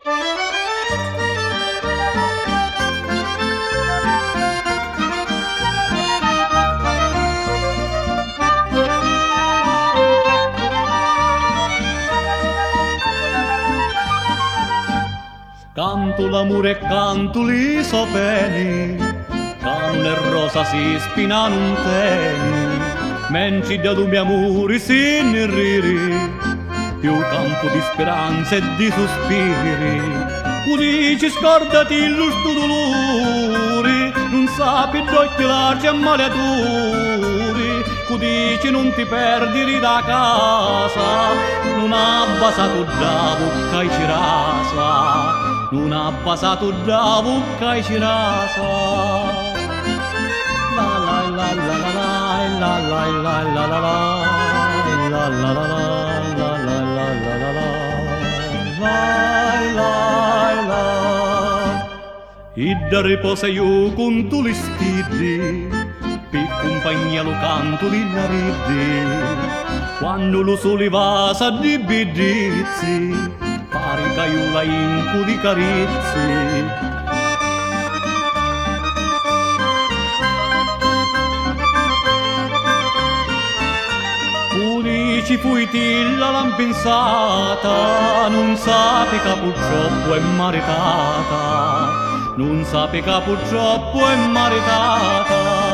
Cantu l'amore e cantu li sopeni, canun e rosa si spinano un teni, menci da lumia muri si nirriri, più canto di speranze e di sospiri. Udici scordati l'usto dolori, non sapi d'occhi largi e maleaturi, udici non ti perdi da casa, non ha basato da bucca e cirasa. Non ha passato da bucca e cirasa. La la la la la la la la la la la la la la la la la. Idda riposa io con tu li stidi, per compagnia lo canto di naridi, quando lo sole va sa di bidizzi, pari caiula incu di carezze. Unici fuiti la lampensata, non sape che purtroppo è maritata, non sape che purtroppo è maritata.